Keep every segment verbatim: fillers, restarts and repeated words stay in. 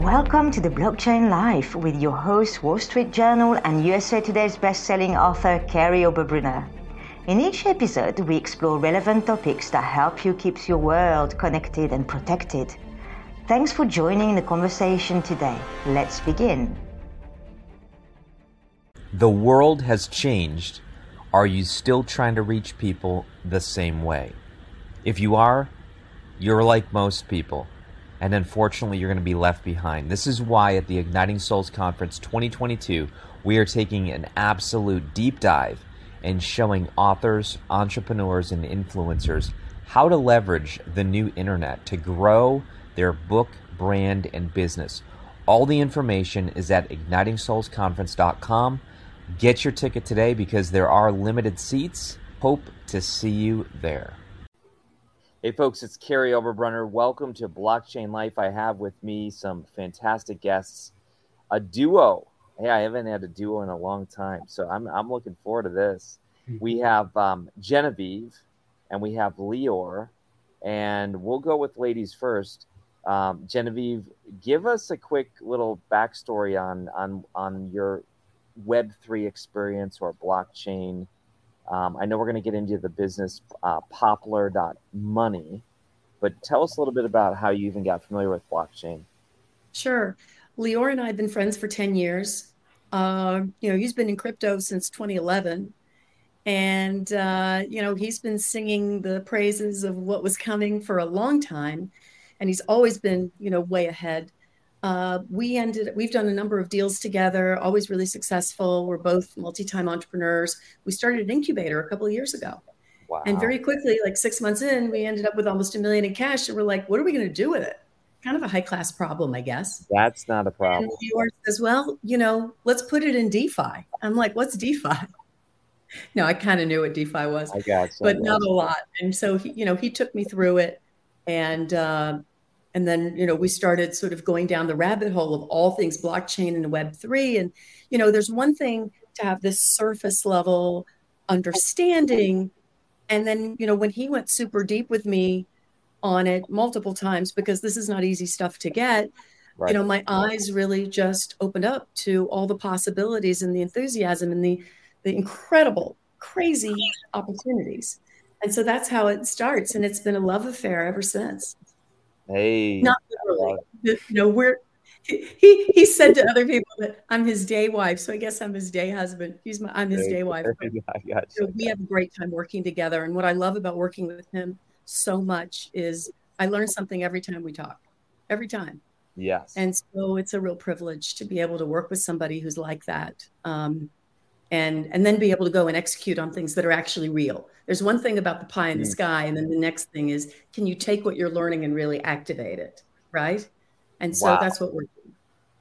Welcome to the Blockchain Life with your host, Wall Street Journal and U S A Today's best-selling author, Kerry Oberbrunner. In each episode, we explore relevant topics that help you keep your world connected and protected. Thanks for joining the conversation today. Let's begin. The world has changed. Are you still trying to reach people the same way? If you are, you're like most people, and unfortunately you're going to be left behind. This is why at the Igniting Souls Conference twenty twenty-two, we are taking an absolute deep dive and showing authors, entrepreneurs, and influencers how to leverage the new internet to grow their book, brand, and business. All the information is at igniting souls conference dot com. Get your ticket today because there are limited seats. Hope to see you there. Hey folks, it's Kerry Oberbrunner. Welcome to Blockchain Life. I have with me some fantastic guests, a duo. Hey, I haven't had a duo in a long time, so I'm I'm looking forward to this. We have um, Genevieve and we have Lior, and we'll go with ladies first. Um, Genevieve, give us a quick little backstory on on on your Web three experience or blockchain. Um, I know we're going to get into the business uh, poplar dot money, but tell us a little bit about how you even got familiar with blockchain. Sure. Lior and I have been friends for ten years. Uh, you know, he's been in crypto since twenty eleven. And, uh, you know, he's been singing the praises of what was coming for a long time. And he's always been, you know, way ahead. Uh, we ended, we've done a number of deals together, always really successful. We're both multi-time entrepreneurs. We started an incubator a couple of years ago. Wow. And very quickly, like six months in, we ended up with almost a million in cash. And we're like, what are we going to do with it? Kind of a high class problem, I guess. That's not a problem. And Lior says, well, you know, let's put it in DeFi. I'm like, what's DeFi? No, I kind of knew what DeFi was, I got you, but I got not you. a lot. And so, he, you know, he took me through it. And, uh, and then, you know, we started sort of going down the rabbit hole of all things blockchain and Web three. And, you know, there's one thing to have this surface level understanding. And then, you know, when he went super deep with me on it multiple times, because this is not easy stuff to get, Right. you know, my eyes really just opened up to all the possibilities and the enthusiasm and the, the incredible, crazy opportunities. And so that's how it starts. And it's been a love affair ever since. Hey. Not literally. You know, we're, he, he said to other people that I'm his day wife. So I guess I'm his day husband. He's my, I'm his day wife. I got you. So we have a great time working together. And what I love about working with him so much is I learn something every time we talk, every time. Yes. And so it's a real privilege to be able to work with somebody who's like that. Um, and, and then be able to go and execute on things that are actually real. There's one thing about the pie in the sky. And then the next thing is, can you take what you're learning and really activate it? Right. And so Wow. that's what we're doing.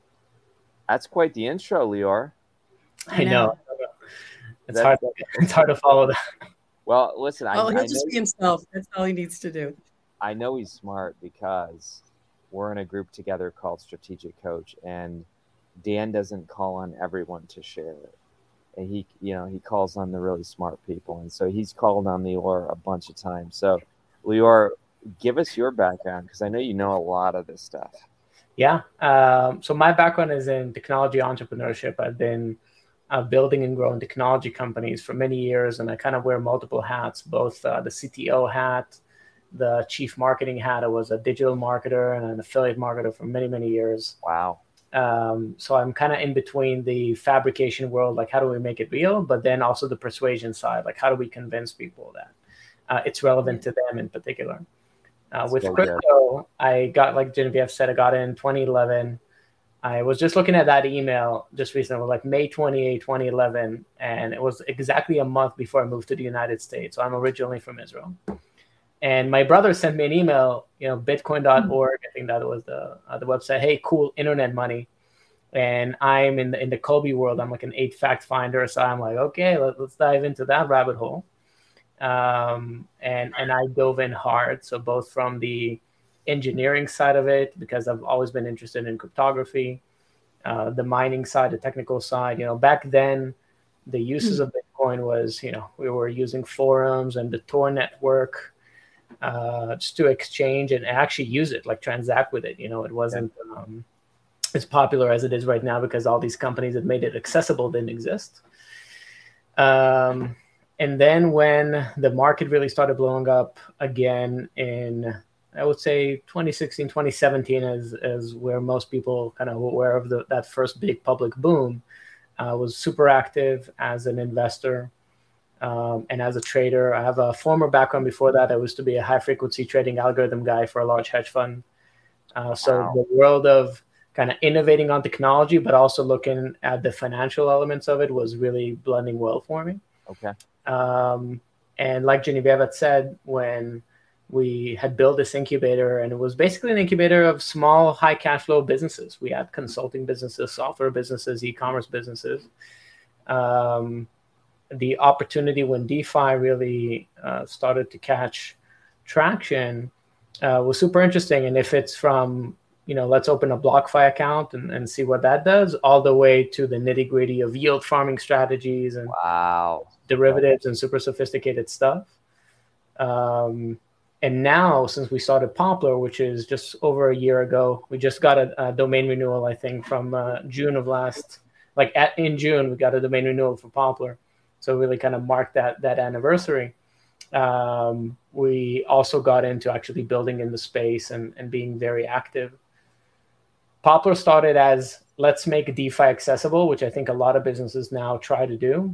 That's quite the intro, Lior. I know. It's That's, hard. It's hard to follow that. Well, listen. I, Oh, he'll I just know, be himself. That's all he needs to do. I know he's smart because we're in a group together called Strategic Coach, and Dan doesn't call on everyone to share it. And he, you know, he calls on the really smart people, and so he's called on Lior a bunch of times. So, Lior, give us your background because I know you know a lot of this stuff. Yeah. Um, so my background is in technology entrepreneurship. I've been uh, building and growing technology companies for many years, and I kind of wear multiple hats, both uh, the C T O hat, the chief marketing hat. I was a digital marketer and an affiliate marketer for many, many years. Wow. Um, so I'm kind of in between the fabrication world, like how do we make it real, but then also the persuasion side, like how do we convince people that uh, it's relevant to them in particular. Uh, with so crypto, good. I got, like Genevieve said, I got in twenty eleven. I was just looking at that email just recently, it was like May twenty-eighth, twenty eleven, and it was exactly a month before I moved to the United States. So I'm originally from Israel. And my brother sent me an email, you know, bitcoin dot org, I think that was the uh, the website. Hey, cool, internet money. And I'm in the in the Kobe world. I'm like an eight fact finder. So I'm like, okay, let, let's dive into that rabbit hole. Um, and, and I dove in hard. So both from the engineering side of it, because I've always been interested in cryptography, uh, the mining side, the technical side. You know, back then, the uses of Bitcoin was, you know, we were using forums and the Tor network. Uh, just to exchange and actually use it, like transact with it. You know, it wasn't um, as popular as it is right now because all these companies that made it accessible didn't exist. Um, and then when the market really started blowing up again in, I would say twenty sixteen, twenty seventeen is, is where most people kind of aware of the, that first big public boom. I uh, was super active as an investor um, and as a trader. I have a former background before that. I used to be a high frequency trading algorithm guy for a large hedge fund. Uh, so wow. The world of kind of innovating on technology, but also looking at the financial elements of it was really blending well for me. Okay. Um, and like Genevieve had said, when we had built this incubator, and it was basically an incubator of small, high cash flow businesses. We had consulting businesses, software businesses, e-commerce businesses. Um, the opportunity when DeFi really uh, started to catch traction uh, was super interesting. And if it's from, you know, let's open a BlockFi account and, and see what that does, all the way to the nitty gritty of yield farming strategies and wow. derivatives and super sophisticated stuff. Um, And now, since we started Poplar, which is just over a year ago, we just got a, a domain renewal, I think, from uh, June of last, like at, in June, we got a domain renewal for Poplar. So really kind of marked that, that anniversary. Um, we also got into actually building in the space and, and being very active. Poplar started as, let's make DeFi accessible, which I think a lot of businesses now try to do.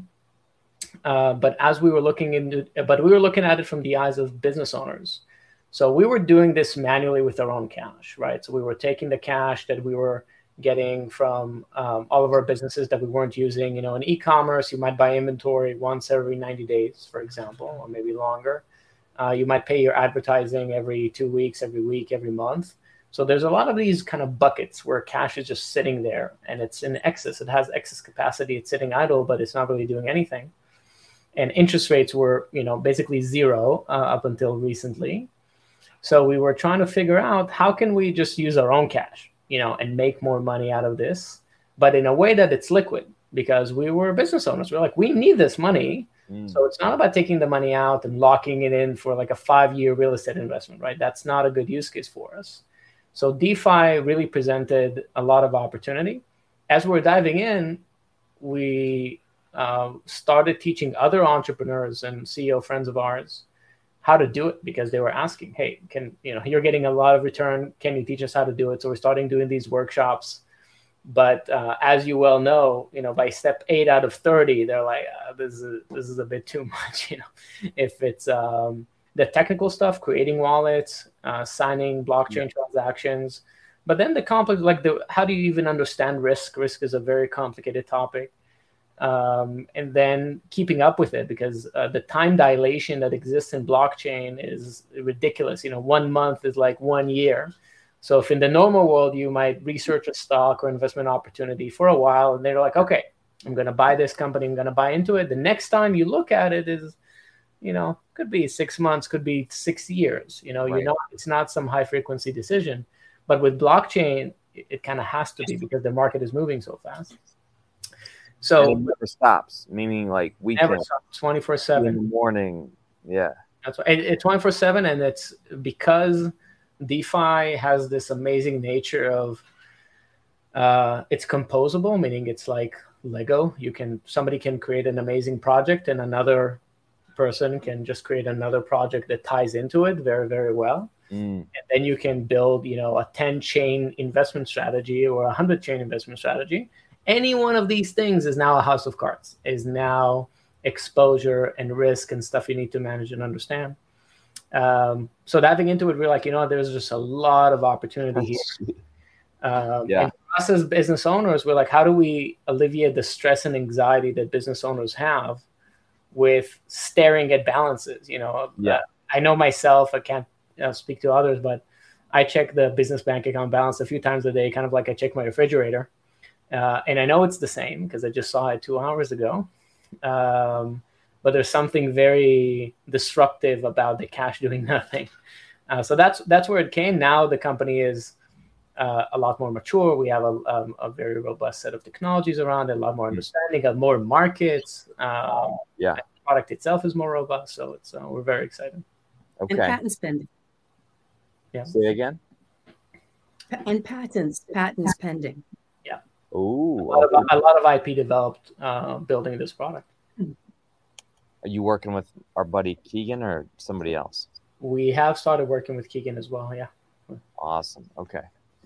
Uh, but as we were looking into, but we were looking at it from the eyes of business owners. So we were doing this manually with our own cash, right? So we were taking the cash that we were getting from um, all of our businesses that we weren't using. You know, in e-commerce, you might buy inventory once every ninety days, for example, or maybe longer. Uh, you might pay your advertising every two weeks, every week, every month. So there's a lot of these kind of buckets where cash is just sitting there and it's in excess. It has excess capacity. It's sitting idle, but it's not really doing anything. And interest rates were, you know, basically zero uh, up until recently. So we were trying to figure out how can we just use our own cash, you know, and make more money out of this, but in a way that it's liquid, because we were business owners. We're like, we need this money. Mm. So it's not about taking the money out and locking it in for like a five-year real estate investment, right? That's not a good use case for us. So DeFi really presented a lot of opportunity. As we're diving in, we Uh, started teaching other entrepreneurs and C E O friends of ours how to do it, because they were asking, hey, can, you know, you're getting a lot of return. Can you teach us how to do it? So we're starting doing these workshops. But uh, as you well know, you know, by step eight out of thirty, they're like, uh, this is, this is a bit too much. You know, if it's um, the technical stuff, creating wallets, uh, signing blockchain yeah. transactions, but then the complex, like the, how do you even understand risk? Risk is a very complicated topic. Um, and then keeping up with it, because uh, the time dilation that exists in blockchain is ridiculous. You know, one month is like one year. So if in the normal world, you might research a stock or investment opportunity for a while, and they're like, okay, I'm going to buy this company, I'm going to buy into it. The next time you look at it is, you know, could be six months, could be six years. You know, right. you know, it's not some high frequency decision. But with blockchain, it, it kind of has to be, because the market is moving so fast. So and it never stops, meaning like we never stops, twenty-four seven in the morning. Yeah, that's right. It, it twenty-four seven, and it's because DeFi has this amazing nature of uh, it's composable, meaning it's like Lego. You can somebody can create an amazing project, and another person can just create another project that ties into it very, very well. Mm. And then you can build, you know, a ten chain investment strategy or a hundred chain investment strategy. Any one of these things is now a house of cards, is now exposure and risk and stuff you need to manage and understand. Um, so diving into it, we're like, you know, there's just a lot of opportunity here. Um, yeah. And for us as business owners, we're like, how do we alleviate the stress and anxiety that business owners have with staring at balances? You know, yeah. uh, I know myself, I can't you know, speak to others, but I check the business bank account balance a few times a day, kind of like I check my refrigerator. Uh, and I know it's the same because I just saw it two hours ago. Um, but there's something very disruptive about the cash doing nothing. Uh, so that's that's where it came. Now the company is uh, a lot more mature. We have a, um, a very robust set of technologies around it, a lot more understanding, of more markets. Um, yeah, the product itself is more robust. So it's uh, we're very excited. Okay. And patent spending. Yeah. Say it again. And patents, patents pending. Yeah. Ooh, a lot, okay. of, a lot of I P developed uh, building this product. Are you working with our buddy Keegan or somebody else? We have started working with Keegan as well. Yeah. Awesome. Okay.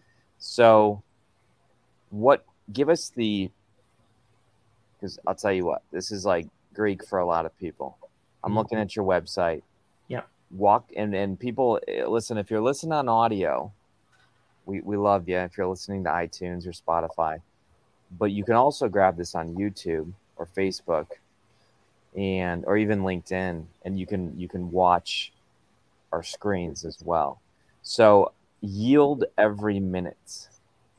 So what, give us the, because I'll tell you what, this is like Greek for a lot of people. I'm mm-hmm. looking at your website. Yeah. Walk and, and people listen, if you're listening on audio, we, we love you. If you're listening to iTunes or Spotify, but you can also grab this on YouTube or Facebook and, or even LinkedIn, and you can, you can watch our screens as well. So yield every minute.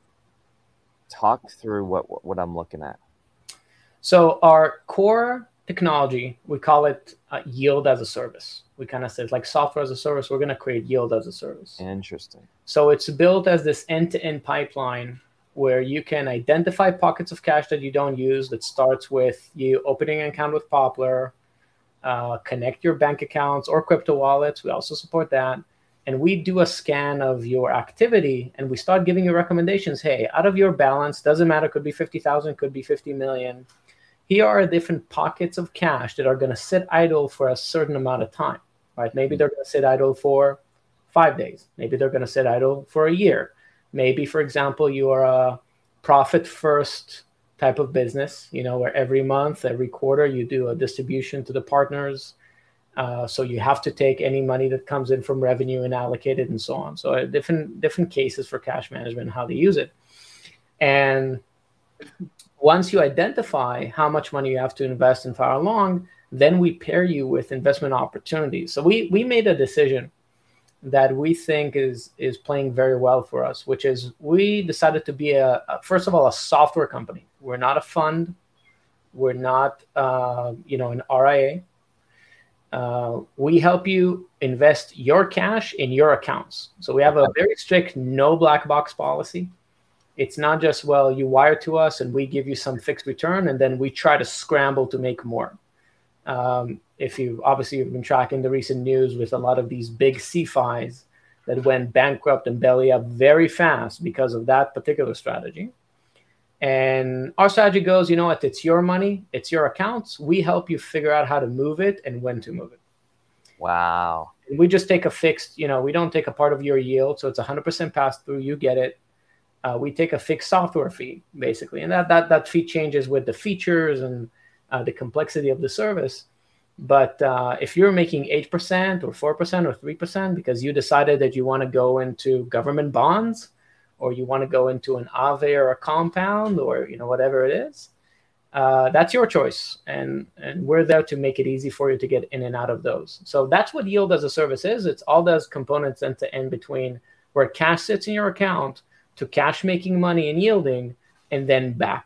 Talk through what, what I'm looking at. So our core technology, we call it uh, yield as a service. We kind of say it's like software as a service. We're going to create yield as a service. Interesting. So it's built as this end-to-end pipeline where you can identify pockets of cash that you don't use. That starts with you opening an account with Poplar, uh, connect your bank accounts or crypto wallets. We also support that. And we do a scan of your activity and we start giving you recommendations. Hey, out of your balance, doesn't matter, could be fifty thousand, could be fifty million. Here are different pockets of cash that are going to sit idle for a certain amount of time, right? Maybe they're going to sit idle for five days. Maybe they're going to sit idle for a year. Maybe, for example, you are a profit first type of business, you know, where every month, every quarter, you do a distribution to the partners. Uh, so you have to take any money that comes in from revenue and allocate it and so on. So uh, different different cases for cash management and how they use it. And once you identify how much money you have to invest and far along, then we pair you with investment opportunities. So we we made a decision that we think is is playing very well for us, which is we decided to be a, a first of all, a software company. We're not a fund. We're not, uh, you know, an R I A. Uh, we help you invest your cash in your accounts. So we have a very strict no black box policy. It's not just, well, you wire to us and we give you some fixed return and then we try to scramble to make more. Um, if you obviously you've been tracking the recent news with a lot of these big C F Is that went bankrupt and belly up very fast because of that particular strategy. And our strategy goes, you know what, it's your money, it's your accounts. We help you figure out how to move it and when to move it. Wow. And we just take a fixed, you know, we don't take a part of your yield. So it's one hundred percent pass through, you get it. Uh, we take a fixed software fee, basically. And that that, that fee changes with the features and uh, the complexity of the service. But uh, if you're making eight percent or four percent or three percent because you decided that you want to go into government bonds, or you want to go into an A V E or a compound, or you know whatever it is, uh, that's your choice, and and we're there to make it easy for you to get in and out of those. So that's what yield as a service is. It's all those components end to end between where cash sits in your account to cash making money and yielding, and then back.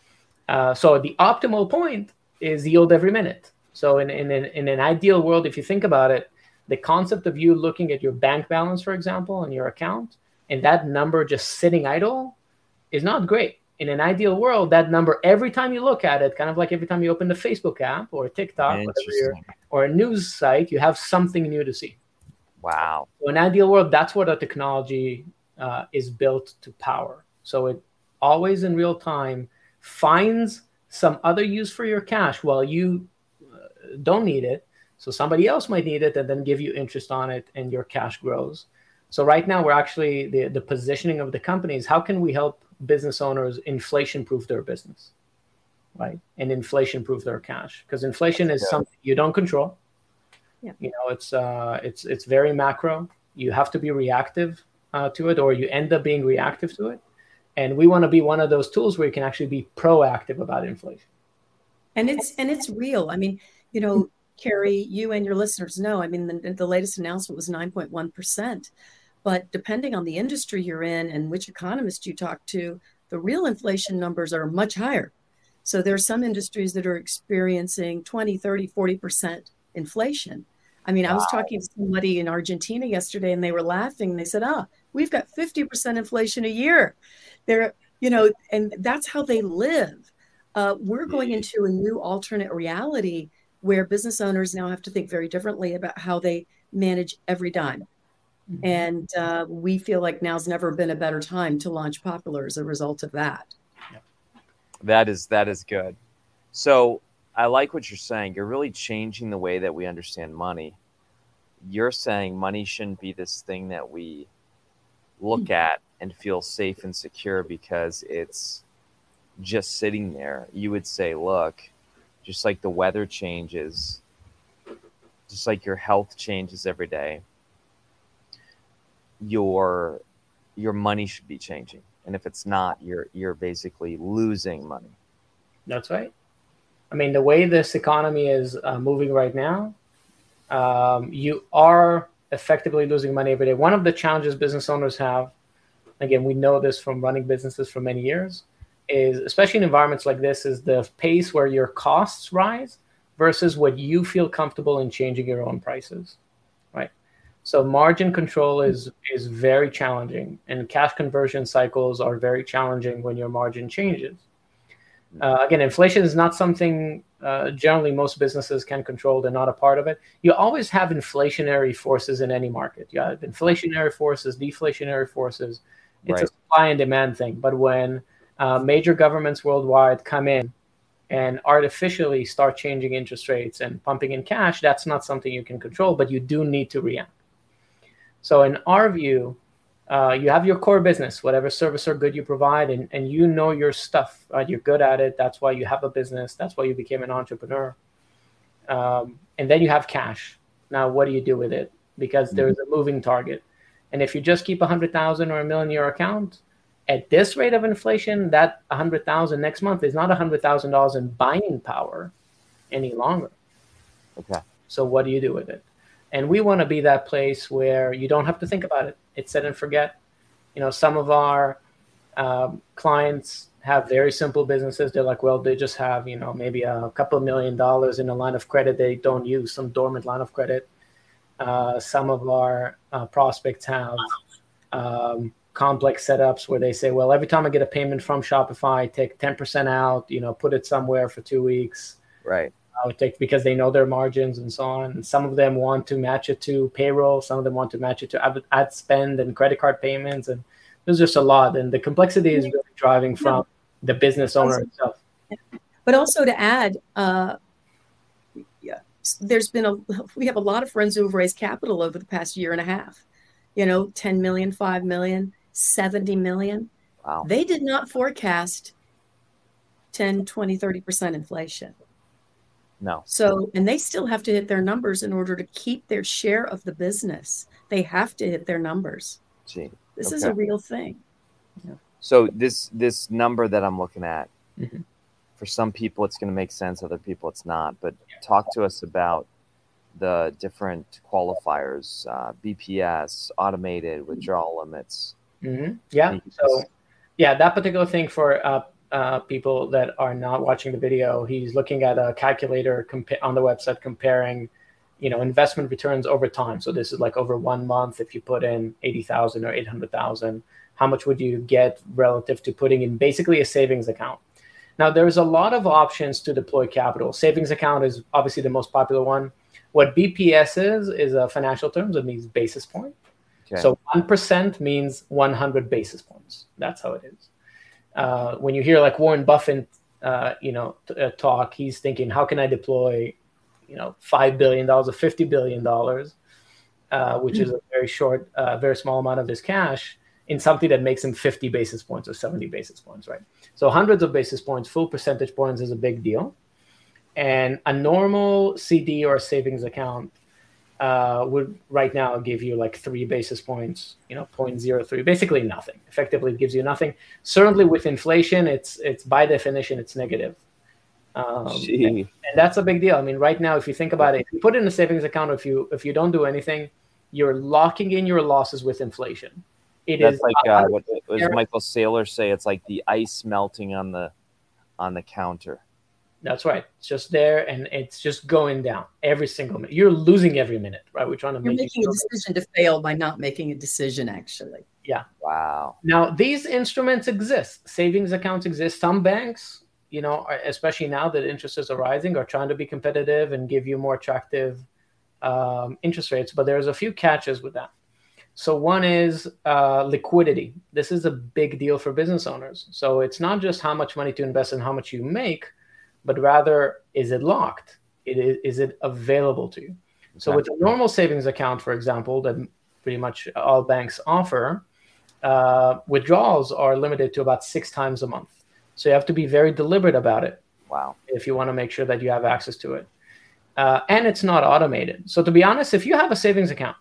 Uh, so the optimal point is yield every minute. So in in in, in an ideal world, if you think about it, the concept of you looking at your bank balance, for example, in your account, and that number just sitting idle is not great. In an ideal world, that number, every time you look at it, kind of like every time you open the Facebook app or TikTok whatever or a news site, you have something new to see. Wow. So in an ideal world, that's what our technology uh, is built to power. So it always in real time finds some other use for your cash while you uh, don't need it. So somebody else might need it and then give you interest on it and your cash grows. So right now, we're actually, the, the positioning of the company is how can we help business owners inflation-proof their business, right? And inflation-proof their cash. Because inflation is something you don't control. Yeah. You know, it's uh, it's it's very macro. You have to be reactive uh, to it, or you end up being reactive to it. And we want to be one of those tools where you can actually be proactive about inflation. And it's and it's real. I mean, you know, Carrie, you and your listeners know, I mean, the, the latest announcement was nine point one percent. But depending on the industry you're in and which economist you talk to, the real inflation numbers are much higher. So there are some industries that are experiencing twenty, thirty, forty percent inflation. I mean, wow. I was talking to somebody in Argentina yesterday and they were laughing. They said, ah, we've got fifty percent inflation a year. They're, you know, and that's how they live. Uh, we're going into a new alternate reality where business owners now have to think very differently about how they manage every dime. Mm-hmm. And uh, we feel like now's never been a better time to launch Popular as a result of that. Yeah. That is that is good. So I like what you're saying. You're really changing the way that we understand money. You're saying money shouldn't be this thing that we look at and feel safe and secure because it's just sitting there. You would say, look, just like the weather changes, just like your health changes every day, your your money should be changing. And if it's not, you're you're basically losing money. That's right. I mean, the way this economy is uh, moving right now, um, you are effectively losing money every day. One of the challenges business owners have, again, we know this from running businesses for many years, is especially in environments like this, is the pace where your costs rise versus what you feel comfortable in changing your own prices, right? So margin control is is very challenging, and cash conversion cycles are very challenging when your margin changes. Uh, again, inflation is not something uh, generally most businesses can control. They're not a part of it. You always have inflationary forces in any market. You have inflationary forces, deflationary forces. It's right. A supply and demand thing. But when uh, major governments worldwide come in and artificially start changing interest rates and pumping in cash, that's not something you can control, but you do need to react. So in our view, Uh, you have your core business, whatever service or good you provide, and, and you know your stuff, right? You're good at it. That's why you have a business. That's why you became an entrepreneur. Um, and then you have cash. Now, what do you do with it? Because mm-hmm. there's a moving target. And if you just keep one hundred thousand dollars or a million in your account, at this rate of inflation, that one hundred thousand dollars next month is not one hundred thousand dollars in buying power any longer. Okay. So what do you do with it? And we want to be that place where you don't have to think about it. It's set and forget. You know, some of our um, clients have very simple businesses. They're like, well, they just have, you know, maybe a couple of million dollars in a line of credit they don't use, some dormant line of credit. Uh, some of our uh, prospects have um, complex setups where they say, well, every time I get a payment from Shopify, I take ten percent out, you know, put it somewhere for two weeks. Right. I would take because they know their margins and so on. And some of them want to match it to payroll. Some of them want to match it to ad, ad spend and credit card payments. And there's just a lot. And the complexity is really driving from the business owner itself. But also to add, uh, yeah, there's been a, we have a lot of friends who have raised capital over the past year and a half, you know, ten million, five million, seventy million. Wow. They did not forecast ten, twenty, thirty percent inflation. No. So, and they still have to hit their numbers in order to keep their share of the business. They have to hit their numbers. Gee, this okay. is a real thing. Yeah. So this this number that I'm looking at, mm-hmm. for some people it's going to make sense, other people it's not. But talk to us about the different qualifiers, uh, B P S, automated withdrawal limits. Mm-hmm. Yeah. So, yeah, that particular thing for uh, Uh, people that are not watching the video, he's looking at a calculator compa- on the website comparing, you know, investment returns over time. So this is like over one month. If you put in eighty thousand or eight hundred thousand, how much would you get relative to putting in basically a savings account? Now, there's a lot of options to deploy capital. Savings account is obviously the most popular one. What B P S is, is a financial terms. It means basis point. Okay. So one percent means one hundred basis points. That's how it is. Uh, when you hear like Warren Buffett, uh, you know, t- uh, talk, he's thinking, how can I deploy, you know, five billion dollars or fifty billion dollars, uh, which is a very short, uh, very small amount of his cash in something that makes him fifty basis points or seventy basis points, right? So hundreds of basis points, full percentage points is a big deal. And a normal C D or savings account uh, would right now give you like three basis points, you know, zero point zero three, basically nothing. Effectively, it gives you nothing. Certainly with inflation, it's it's by definition, it's negative. Um, and, and that's a big deal. I mean, right now, if you think about it, if you put in a savings account, if you if you don't do anything, you're locking in your losses with inflation. It that's is like uh, what was Michael Saylor say? It's like the ice melting on the on the counter. That's right. It's just there, and it's just going down every single minute. You're losing every minute, right? We're trying to You're make making you a decision to fail by not making a decision, actually. Yeah. Wow. Now, these instruments exist. Savings accounts exist. Some banks, you know, especially now that interest rates are rising, are trying to be competitive and give you more attractive um, interest rates. But there's a few catches with that. So one is uh, liquidity. This is a big deal for business owners. So it's not just how much money to invest and how much you make, but rather, is it locked? It is, is it available to you? Okay. So with a normal savings account, for example, that pretty much all banks offer, uh, withdrawals are limited to about six times a month. So you have to be very deliberate about it. Wow. If you want to make sure that you have access to it. Uh, and it's not automated. So to be honest, if you have a savings account,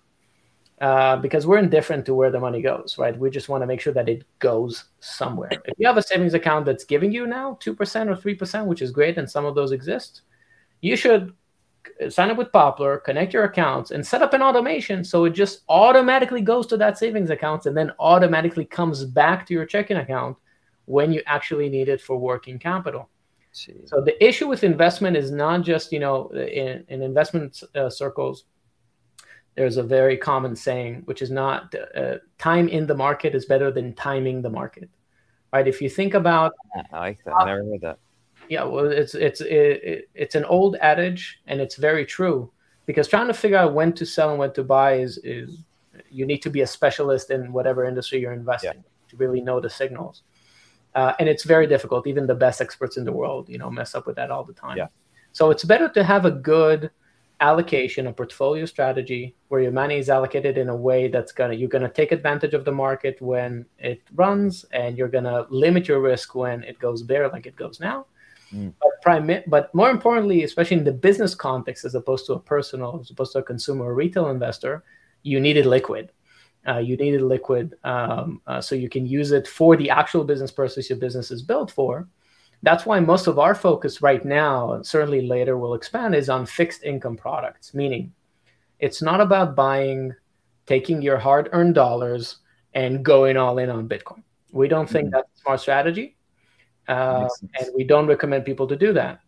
uh, because we're indifferent to where the money goes, right? We just want to make sure that it goes somewhere. If you have a savings account that's giving you now two percent or three percent, which is great, and some of those exist, you should sign up with Poplar, connect your accounts, and set up an automation so it just automatically goes to that savings account and then automatically comes back to your checking account when you actually need it for working capital. Jeez. So the issue with investment is not just, you know, in, in investment uh, circles, there's a very common saying, which is not uh, time in the market is better than timing the market, right? If you think about, I like that. I never heard that. Yeah, well, it's it's it, it's an old adage, and it's very true, because trying to figure out when to sell and when to buy is is you need to be a specialist in whatever industry you're investing yeah. to really know the signals. Uh, and it's very difficult. Even the best experts in the world, you know, mess up with that all the time. Yeah. So it's better to have a good allocation, a portfolio strategy where your money is allocated in a way that's gonna you're gonna take advantage of the market when it runs, and you're gonna limit your risk when it goes bare, like it goes now. Mm. But primi- but more importantly, especially in the business context, as opposed to a personal, as opposed to a consumer or retail investor, you need it liquid. Uh, you need it liquid um, uh, so you can use it for the actual business purpose your business is built for. That's why most of our focus right now, and certainly later we'll expand, is on fixed income products, meaning it's not about buying, taking your hard-earned dollars and going all in on Bitcoin. We don't think mm-hmm. that's a smart strategy, uh, and we don't recommend people to do that.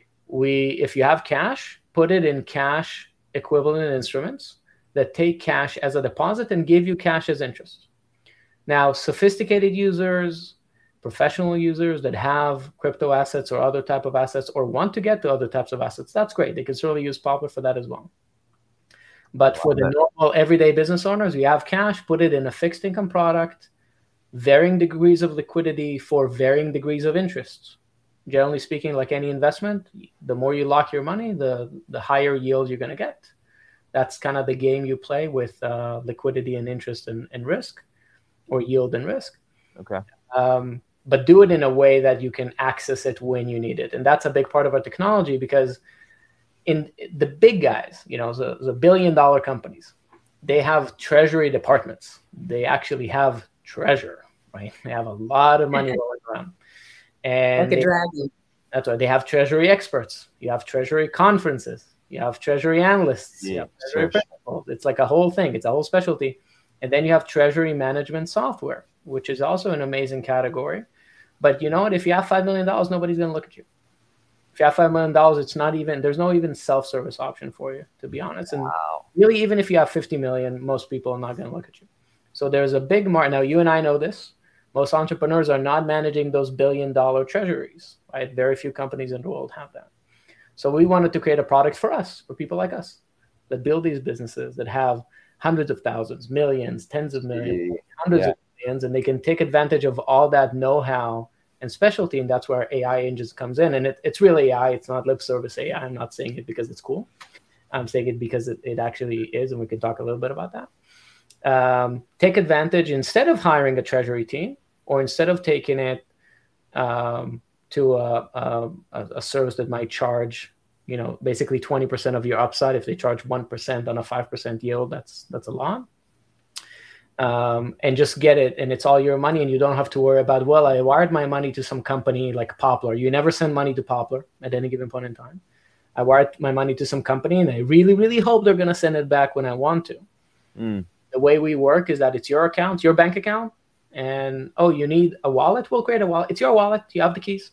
We, if you have cash, put it in cash equivalent instruments that take cash as a deposit and give you cash as interest. Now, sophisticated users, professional users that have crypto assets or other type of assets or want to get to other types of assets, that's great. They can certainly use Poplar for that as well. But for the normal everyday business owners, you have cash, put it in a fixed income product, varying degrees of liquidity for varying degrees of interest. Generally speaking, like any investment, the more you lock your money, the, the higher yield you're going to get. That's kind of the game you play with uh, liquidity and interest and, and risk, or yield and risk. Okay. Um, but do it in a way that you can access it when you need it. And that's a big part of our technology, because in the big guys, you know, the, the billion dollar companies, they have treasury departments. They actually have treasure, right? They have a lot of money rolling around. And like a they, dragon. That's why they have treasury experts. You have treasury conferences. You have treasury analysts. Yeah, you have treasury principals. It's like a whole thing. It's a whole specialty. And then you have treasury management software, which is also an amazing category. But you know what? If you have five million dollars, nobody's going to look at you. If you have five million dollars, it's not even, there's no even self-service option for you, to be honest. And wow. really, even if you have fifty million dollars, most people are not going to look at you. So there's a big market. Now, you and I know this. Most entrepreneurs are not managing those billion dollar treasuries, right? Very few companies in the world have that. So we wanted to create a product for us, for people like us, that build these businesses that have hundreds of thousands, millions, tens of millions, yeah. hundreds yeah. of millions, and they can take advantage of all that know-how and specialty, and that's where A I engines comes in. And it, it's really A I. It's not lip service A I. I'm not saying it because it's cool. I'm saying it because it, it actually is, and we can talk a little bit about that. Um, take advantage, instead of hiring a treasury team, or instead of taking it um, to a, a, a service that might charge, you know, basically twenty percent of your upside. If they charge one percent on a five percent yield, that's that's a lot. Um, and just get it, and it's all your money, and you don't have to worry about, well, I wired my money to some company like Poplar. You never send money to Poplar at any given point in time. I wired my money to some company, and I really, really hope they're going to send it back when I want to. Mm. The way we work is that it's your account, your bank account, and, oh, you need a wallet? We'll create a wallet. It's your wallet. You have the keys.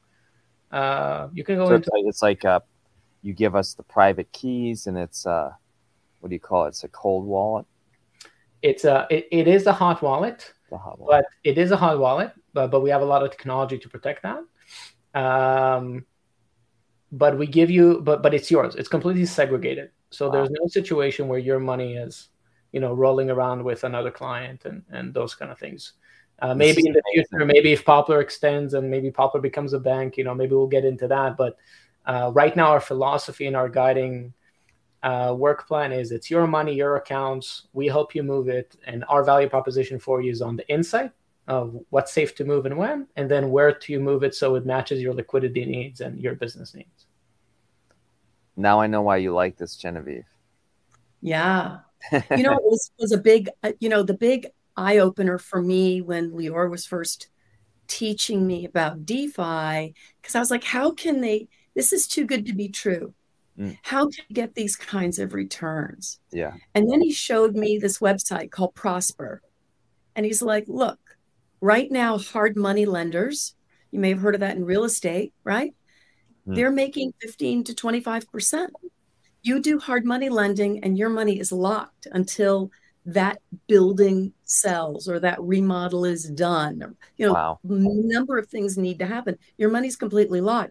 Uh, you can go so into it's like, it's like uh, you give us the private keys, and it's uh, what do you call it? It's a cold wallet. It's a it, it is a hot wallet, the hot wallet. but it is a hot wallet. But but we have a lot of technology to protect that. Um, but we give you, but but it's yours. It's completely segregated. So wow. There's no situation where your money is, you know, rolling around with another client and, and those kind of things. Uh, maybe in the future, maybe if Poplar extends and maybe Poplar becomes a bank, you know, maybe we'll get into that. But uh, right now, our philosophy and our guiding uh, work plan is it's your money, your accounts. We help you move it. And our value proposition for you is on the insight of what's safe to move and when, and then where to you move it so it matches your liquidity needs and your business needs. Now I know why you like this, Genevieve. Yeah. You know, it was, was a big, you know, the big eye opener for me when Lior was first teaching me about DeFi, because I was like, how can they, this is too good to be true. Mm. How can you get these kinds of returns? Yeah. And then he showed me this website called Prosper. And he's like, look, right now, hard money lenders, you may have heard of that in real estate, right? Mm. They're making fifteen to twenty-five percent. You do hard money lending and your money is locked until that building sells or that remodel is done. Or, you know, wow. a number of things need to happen. Your money's completely locked.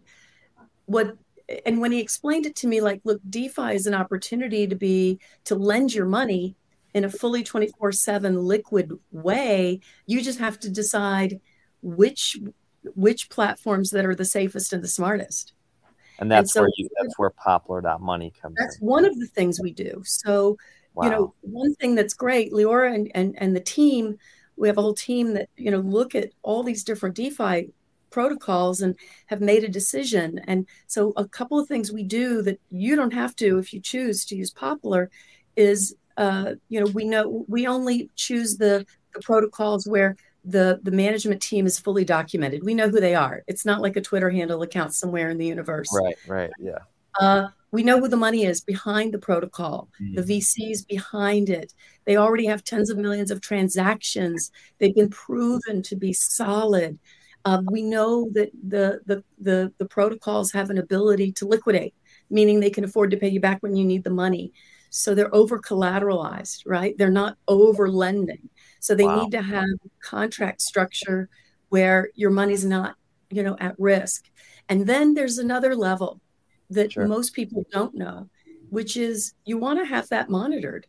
What, and when he explained it to me, like, look, DeFi is an opportunity to be, to lend your money in a fully twenty-four seven liquid way. You just have to decide which, which platforms that are the safest and the smartest. And that's and so, where you, that's where Poplar dot money comes that's in. That's one of the things we do. So, wow. you know, one thing that's great, Lior and, and, and the team, we have a whole team that, you know, look at all these different DeFi protocols and have made a decision. And so a couple of things we do that you don't have to, if you choose to use Poplar, is, uh, you know, we know we only choose the, the protocols where the, the management team is fully documented. We know who they are. It's not like a Twitter handle account somewhere in the universe. Right, right, yeah. Uh, we know who the money is behind the protocol, mm-hmm. the V Cs behind it. They already have tens of millions of transactions. They've been proven to be solid. Um, we know that the, the, the, the protocols have an ability to liquidate, meaning they can afford to pay you back when you need the money. So they're over collateralized, right? They're not over lending. So they wow. need to have contract structure where your money's not, you know, at risk. And then there's another level that sure. most people don't know, which is you want to have that monitored.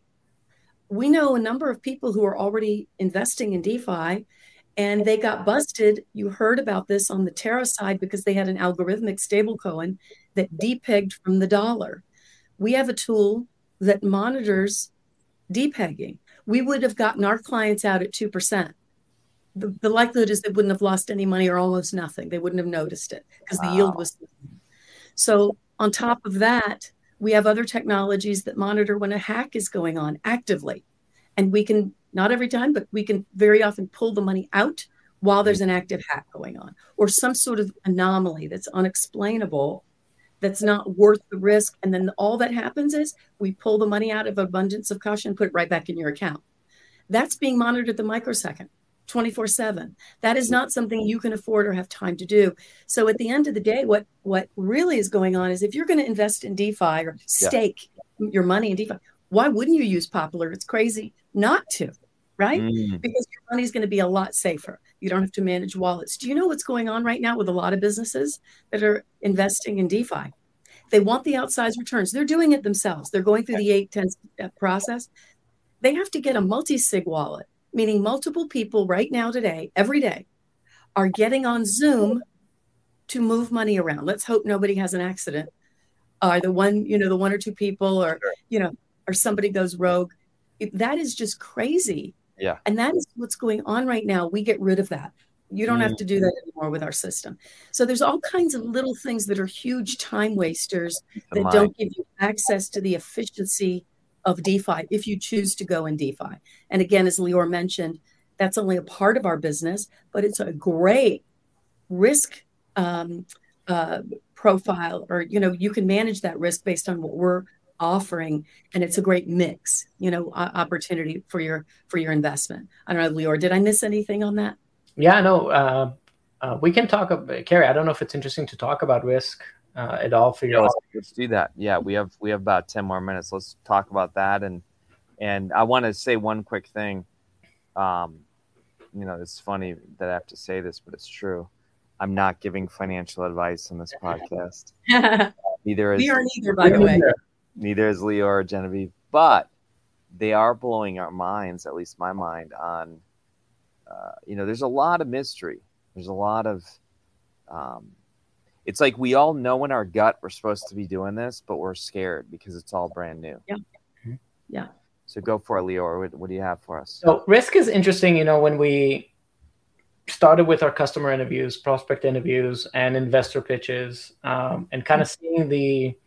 We know a number of people who are already investing in DeFi and they got busted. You heard about this on the Terra side because they had an algorithmic stablecoin that depegged from the dollar. We have a tool that monitors depegging. We would have gotten our clients out at two percent. The, the likelihood is they wouldn't have lost any money or almost nothing. They wouldn't have noticed it because wow. the yield was. So on top of that, we have other technologies that monitor when a hack is going on actively. And we can, not every time, but we can very often pull the money out while there's an active hack going on or some sort of anomaly that's unexplainable, that's not worth the risk. And then all that happens is we pull the money out of abundance of caution and put it right back in your account. That's being monitored at the microsecond, twenty-four seven. That is not something you can afford or have time to do. So at the end of the day, what, what really is going on is if you're going to invest in DeFi or stake yeah. your money in DeFi, why wouldn't you use Poplar? It's crazy not to, right? Mm. Because your money is going to be a lot safer. You don't have to manage wallets. Do you know what's going on right now with a lot of businesses that are investing in DeFi? They want the outsized returns. They're doing it themselves. They're going through the eight, ten step process. They have to get a multi-sig wallet, meaning multiple people right now today, every day, are getting on Zoom to move money around. Let's hope nobody has an accident. Or the one, you know, the one or two people or, sure. you know, or somebody goes rogue. It, that is just crazy. Yeah. And that is what's going on right now. We get rid of that. You don't mm. have to do that anymore with our system. So there's all kinds of little things that are huge time wasters that mind. don't give you access to the efficiency of DeFi if you choose to go in DeFi. And again, as Lior mentioned, that's only a part of our business, but it's a great risk um, uh, profile, or, you know, you can manage that risk based on what we're offering. And it's a great mix, you know, uh, opportunity for your, for your investment. I don't know, Lior, did I miss anything on that? Yeah, no, uh, uh, we can talk about, Carrie, I don't know if it's interesting to talk about risk uh, at all for your let's, let's do that. Yeah, we have we have about ten more minutes. Let's talk about that. And and I want to say one quick thing. Um, you know, it's funny that I have to say this, but it's true. I'm not giving financial advice on this podcast. Neither is we are neither, by the way. Neither is Lior or Genevieve. But they are blowing our minds, at least my mind, on, uh, you know, there's a lot of mystery. There's a lot of, um, it's like we all know in our gut we're supposed to be doing this, but we're scared because it's all brand new. Yeah. Yeah. So go for it, Lior. What, what do you have for us? So risk is interesting. You know, when we started with our customer interviews, prospect interviews, and investor pitches, um, and kind of seeing the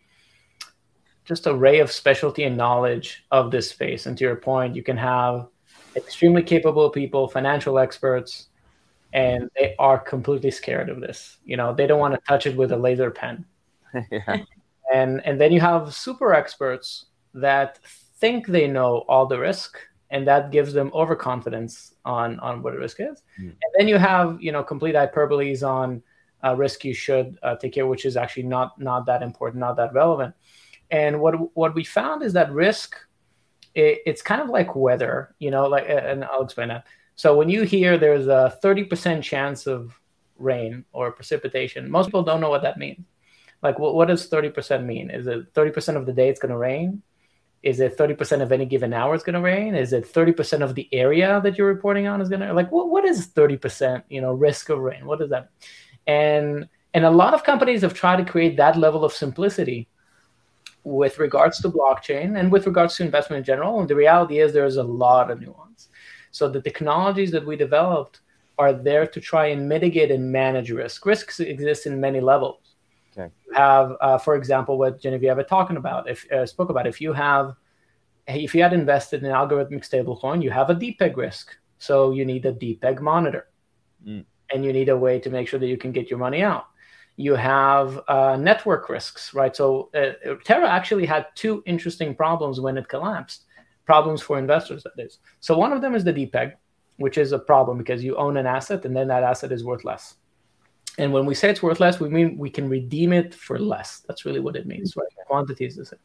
just array of specialty and knowledge of this space. And to your point, you can have extremely capable people, financial experts, and they are completely scared of this. You know, they don't want to touch it with a laser pen. Yeah. And and then you have super experts that think they know all the risk, and that gives them overconfidence on, on what a risk is. Mm. And then you have, you know, complete hyperboles on uh, risk you should uh, take care, which is actually not not that important, not that relevant. And what what we found is that risk, it, it's kind of like weather, you know, like, and I'll explain that. So when you hear there's a thirty percent chance of rain or precipitation, most people don't know what that means. Like, what, what does thirty percent mean? Is it thirty percent of the day it's going to rain? Is it thirty percent of any given hour it's going to rain? Is it thirty percent of the area that you're reporting on is going to, like, what, what is thirty percent, you know, risk of rain? What is that? And, and a lot of companies have tried to create that level of simplicity with regards to blockchain and with regards to investment in general. And the reality is there's a lot of nuance. So the technologies that we developed are there to try and mitigate and manage risk. Risks exist in many levels. Okay. You have, uh, for example, what Genevieve was talking about, if uh, spoke about, if you have, if you had invested in an algorithmic stablecoin, you have a D PEG risk. So you need a D PEG monitor. Mm. And you need a way to make sure that you can get your money out. You have uh, network risks, right? So uh, Terra actually had two interesting problems when it collapsed. Problems for investors, that is. So one of them is the D PEG, which is a problem because you own an asset and then that asset is worth less. And when we say it's worth less, we mean we can redeem it for less. That's really what it means, right? Quantity is the same.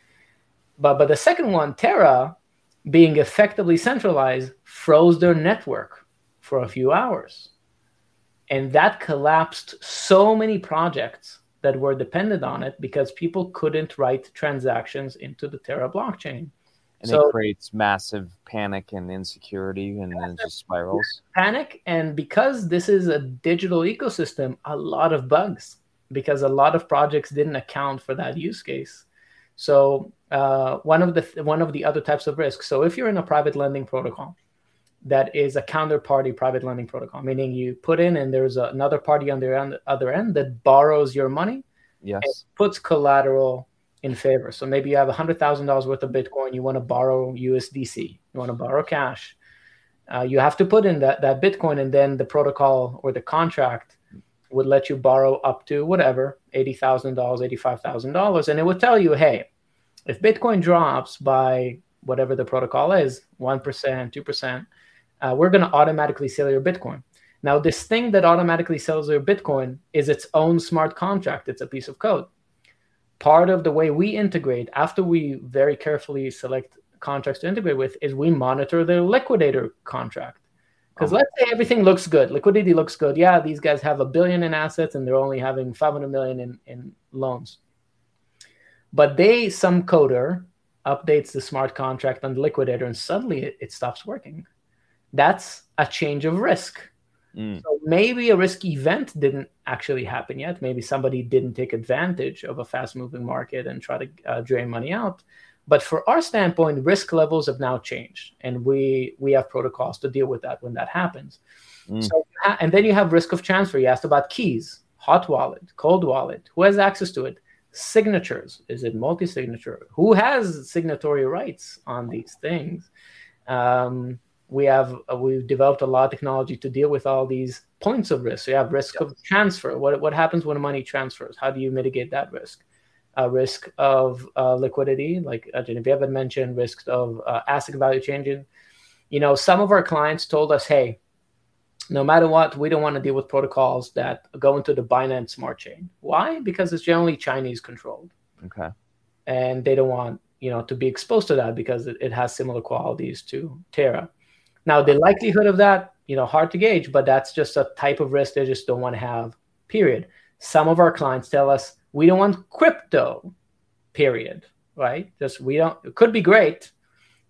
But, but the second one, Terra, being effectively centralized, froze their network for a few hours. And that collapsed so many projects that were dependent on it because people couldn't write transactions into the Terra blockchain. And so, it creates massive panic and insecurity, and then just spirals. Panic, and because this is a digital ecosystem, a lot of bugs, because a lot of projects didn't account for that use case. So uh, one of the one of the other types of risks. So if you're in a private lending protocol, that is a counterparty private lending protocol, meaning you put in and there's another party on the other end that borrows your money, yes, and puts collateral in favor. So maybe you have one hundred thousand dollars worth of Bitcoin, you want to borrow U S D C, you want to borrow cash. Uh, you have to put in that, that Bitcoin, and then the protocol or the contract would let you borrow up to whatever, eighty thousand dollars, eighty-five thousand dollars. And it would tell you, hey, if Bitcoin drops by whatever the protocol is, one percent, two percent, uh, we're going to automatically sell your Bitcoin. Now, this thing that automatically sells your Bitcoin is its own smart contract. It's a piece of code. Part of the way we integrate, after we very carefully select contracts to integrate with, is we monitor the liquidator contract. Because oh. let's say everything looks good. Liquidity looks good. Yeah, these guys have a billion in assets and they're only having five hundred million in, in loans. But they, some coder, updates the smart contract on the liquidator and suddenly it, it stops working. That's a change of risk. Mm. So maybe a risk event didn't actually happen yet. Maybe somebody didn't take advantage of a fast-moving market and try to uh, drain money out. But for our standpoint, risk levels have now changed, and we we have protocols to deal with that when that happens. Mm. So, and then you have risk of transfer. You asked about keys, hot wallet, cold wallet. Who has access to it? Signatures. Is it multi-signature? Who has signatory rights on these things? Um, We have uh, we've developed a lot of technology to deal with all these points of risk. So you have risk yep. of transfer. What what happens when money transfers? How do you mitigate that risk? Uh, risk of uh, liquidity, like uh, Genevieve had mentioned, risk of uh, asset value changing. You know, some of our clients told us, hey, no matter what, we don't want to deal with protocols that go into the Binance Smart Chain. Why? Because it's generally Chinese controlled. Okay. And they don't want, you know, to be exposed to that because it, it has similar qualities to Terra. Now, the likelihood of that, you know, hard to gauge, but that's just a type of risk they just don't want to have, period. Some of our clients tell us, we don't want crypto, period, right? Just we don't, it could be great,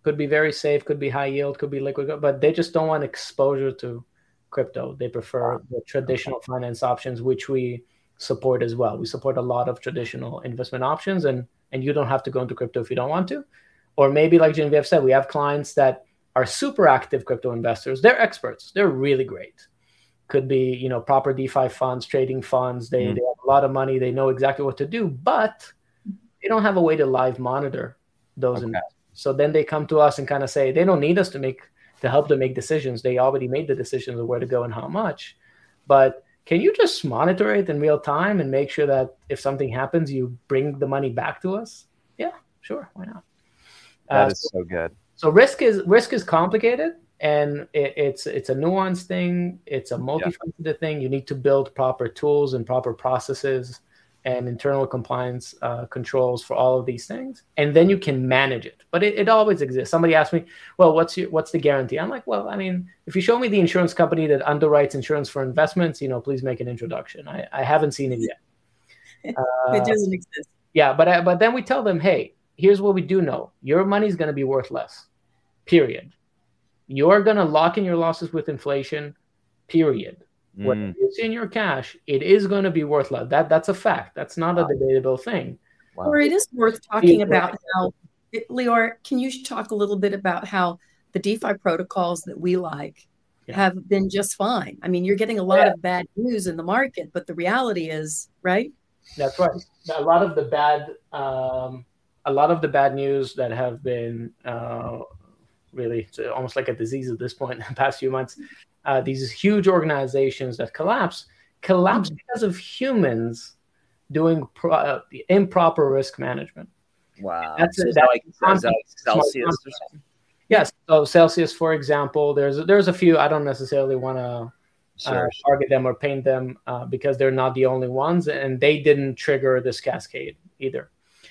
Could be very safe, could be high yield, could be liquid, but they just don't want exposure to crypto. They prefer the traditional finance options, which we support as well. We support a lot of traditional investment options, and and you don't have to go into crypto if you don't want to. Or maybe, like Genevieve said, we have clients that are super active crypto investors. They're experts. They're really great. Could be, you know, proper DeFi funds, trading funds. They, mm. they have a lot of money. They know exactly what to do, but they don't have a way to live monitor those okay. investments. So then they come to us and kind of say, they don't need us to make to help them make decisions. They already made the decisions of where to go and how much. But can you just monitor it in real time and make sure that if something happens, you bring the money back to us? Yeah, sure. Why not? That uh, is so good. So risk is risk is complicated, and it, it's it's a nuanced thing. It's a multifaceted yeah. thing. You need to build proper tools and proper processes and internal compliance uh, controls for all of these things, and then you can manage it. But it, it always exists. Somebody asked me, "Well, what's your what's the guarantee?" I'm like, "Well, I mean, if you show me the insurance company that underwrites insurance for investments, you know, please make an introduction." I, I haven't seen it yet. Uh, it doesn't exist. Yeah, but I, but then we tell them, "Hey, here's what we do know: your money's going to be worth less. Period. You're going to lock in your losses with inflation. Period." Mm. What is in your cash, it is going to be worth less. That that's a fact. That's not wow. a debatable thing. Wow. Or it is worth talking about how, Lior, can you talk a little bit about how the DeFi protocols that we like yeah. have been just fine? I mean, you're getting a lot yeah. of bad news in the market, but the reality is, right? That's right. A lot of the bad, um, a lot of the bad news that have been uh, really it's almost like a disease at this point in the past few months. Uh, these huge organizations that collapse, collapse mm-hmm. because of humans doing pro- uh, improper risk management. Wow. That's, so that's that like, that like Celsius or something? Yes. So Celsius, for example, there's there's a few. I don't necessarily want to sure. uh, target them or paint them uh, because they're not the only ones, and they didn't trigger this cascade either.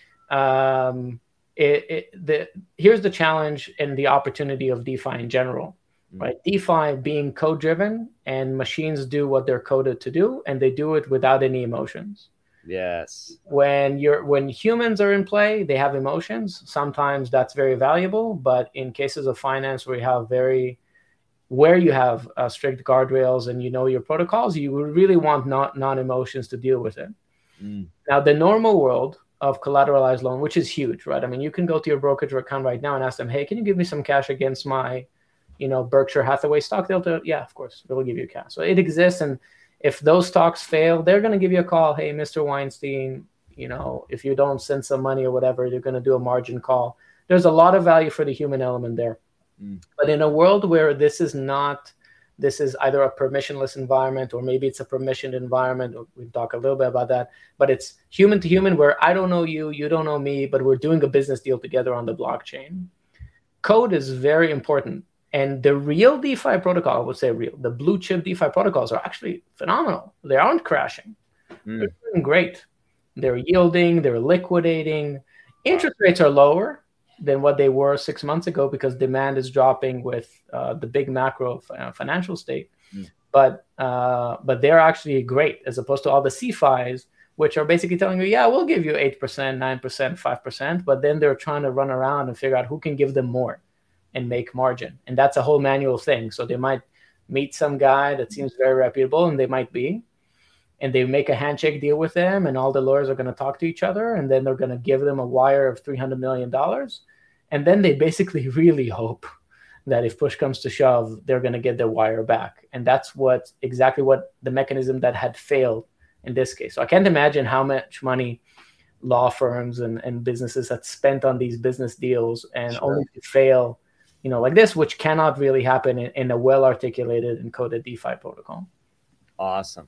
Um, it, it, the, here's the challenge and the opportunity of DeFi in general. Right, DeFi being code-driven, and machines do what they're coded to do, and they do it without any emotions. Yes. When you're when humans are in play, they have emotions. Sometimes that's very valuable, but in cases of finance where you have very where you have uh, strict guardrails and you know your protocols, you would really want not non-emotions to deal with it. Mm. Now, the normal world of collateralized loan, which is huge, right? I mean, you can go to your brokerage account right now and ask them, "Hey, can you give me some cash against my you know, Berkshire Hathaway stock?" They'll do, yeah, of course, they'll give you cash. So it exists. And if those stocks fail, they're going to give you a call. "Hey, Mister Weinstein, you know, if you don't send some money or whatever, they're going to do a margin call." There's a lot of value for the human element there. Mm. But in a world where this is not, this is either a permissionless environment or maybe it's a permissioned environment. We talk a little bit about that, but it's human to human where I don't know you, you don't know me, but we're doing a business deal together on the blockchain. Code is very important. And the real DeFi protocol, I would say real, the blue chip DeFi protocols are actually phenomenal. They aren't crashing. Mm. They're doing great. They're yielding, they're liquidating. Interest rates are lower than what they were six months ago because demand is dropping with uh, the big macro uh, financial state. Mm. But uh, but they're actually great as opposed to all the C F Is, which are basically telling you, yeah, we'll give you eight percent, nine percent, five percent. But then they're trying to run around and figure out who can give them more and make margin. And that's a whole manual thing. So they might meet some guy that seems very reputable, and they might be, and they make a handshake deal with them, and all the lawyers are going to talk to each other, and then they're going to give them a wire of three hundred million dollars. And then they basically really hope that if push comes to shove, they're going to get their wire back. And that's what exactly what the mechanism that had failed in this case. So I can't imagine how much money law firms and, and businesses had spent on these business deals and sure. only to fail, you know, like this, which cannot really happen in, in a well-articulated and coded DeFi protocol. Awesome.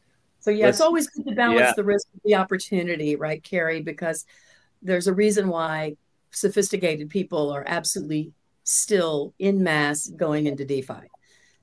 So yeah, Let's, it's always good to balance yeah. the risk with the opportunity, right, Carrie? Because there's a reason why sophisticated people are absolutely still in mass going into DeFi. Okay.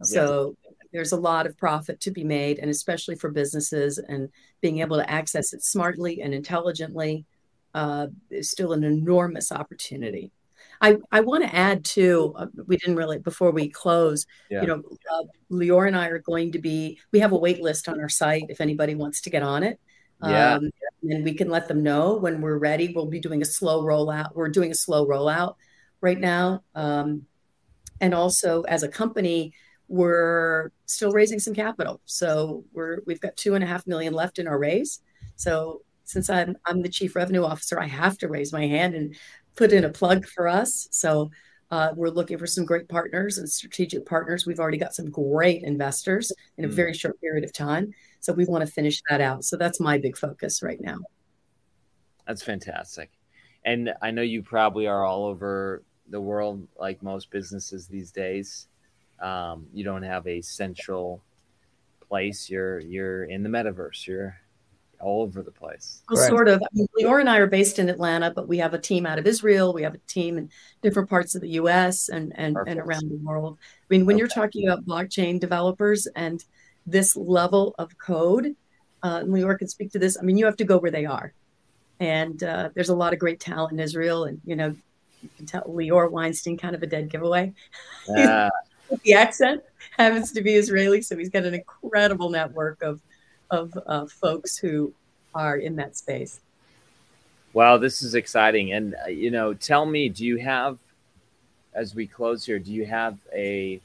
So there's a lot of profit to be made, and especially for businesses, and being able to access it smartly and intelligently uh, is still an enormous opportunity. I, I want to add too, uh, we didn't really, before we close, yeah. you know, uh, Lior and I are going to be, we have a wait list on our site if anybody wants to get on it. Yeah. Um, and we can let them know when we're ready. We'll be doing a slow rollout. We're doing a slow rollout. right now. Um, and also as a company, we're still raising some capital. So we're, we've got two and a half million left in our raise. So since I'm, I'm the chief revenue officer, I have to raise my hand and put in a plug for us. So uh, we're looking for some great partners and strategic partners. We've already got some great investors in a very short period of time. So we want to finish that out. So that's my big focus right now. That's fantastic. And I know you probably are all over the world, like most businesses these days. Um, you don't have a central place. You're you're in the metaverse. You're all over the place. Well, right. Sort of. I mean, Lior and I are based in Atlanta, but we have a team out of Israel. We have a team in different parts of the U S and and, and around the world. I mean, when okay. you're talking about blockchain developers and this level of code, uh, Lior can speak to this. I mean, you have to go where they are. And uh, there's a lot of great talent in Israel. And, you know, you can tell Lior Weinstein, kind of a dead giveaway. Uh. The accent happens to be Israeli. So he's got an incredible network of of uh, folks who are in that space. Wow, this is exciting. And, uh, you know, tell me, do you have, as we close here, do you have a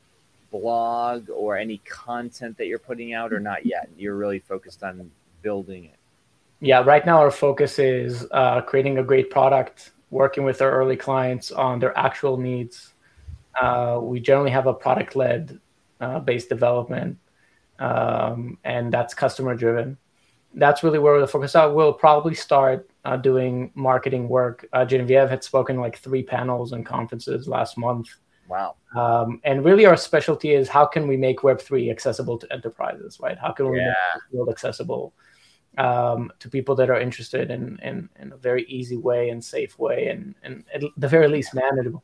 blog or any content that you're putting out or not yet? You're really focused on building it. Yeah, right now our focus is uh, creating a great product, working with our early clients on their actual needs. Uh, we generally have a product-led uh, based development. Um, and that's customer driven. That's really where we'll focus on. We'll probably start uh, doing marketing work. Uh, Genevieve had spoken like three panels and conferences last month. Wow. Um, and really our specialty is how can we make Web three accessible to enterprises, right? How can we yeah. make the field accessible um, to people that are interested in, in, in a very easy way and safe way and, and at the very least manageable.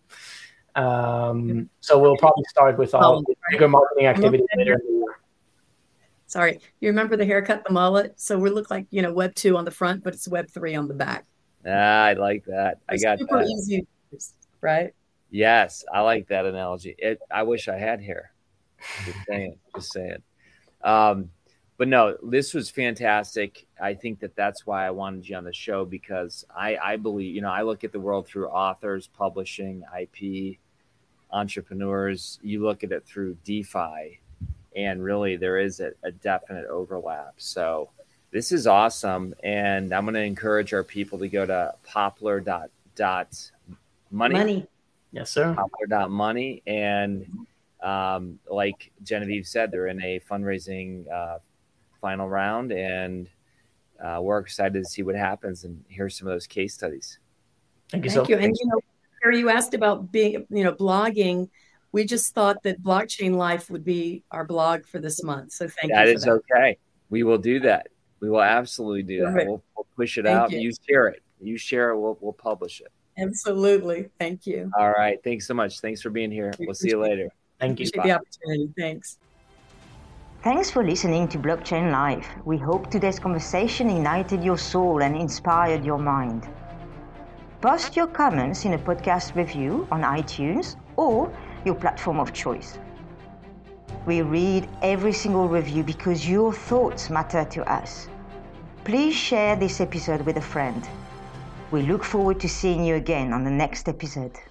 Um, so we'll probably start with all the bigger marketing activities later in the year. Sorry, you remember the haircut, the mullet? So we look like, you know, Web two on the front, but it's Web three on the back. Ah, I like that. It's I got super that. Easy, right? Yes, I like that analogy. It. I wish I had hair. Just saying. Just saying. Um, but no, this was fantastic. I think that that's why I wanted you on the show because I, I believe, you know, I look at the world through authors, publishing, I P, entrepreneurs. You look at it through DeFi. And really, there is a, a definite overlap. So this is awesome. And I'm going to encourage our people to go to poplar dot money. Money. Yes, sir. poplar dot money. And um, like Genevieve said, they're in a fundraising uh, final round. And uh, we're excited to see what happens and hear some of those case studies. Thank you Thank so you. And, you know, Harry, you asked about being, you know, blogging. We just thought that Blockchain Life would be our blog for this month. So thank that you for that. That is okay. We will do that. We will absolutely do that. We'll, we'll push it thank out. You. you share it. You share it. We'll, we'll publish it. Absolutely. Thank you. All right. Thanks so much. Thanks for being here. We'll see you later. Thank you. Appreciate the opportunity. Thanks. Thanks for listening to Blockchain Life. We hope today's conversation ignited your soul and inspired your mind. Post your comments in a podcast review on iTunes or your platform of choice. We read every single review because your thoughts matter to us. Please share this episode with a friend. We look forward to seeing you again on the next episode.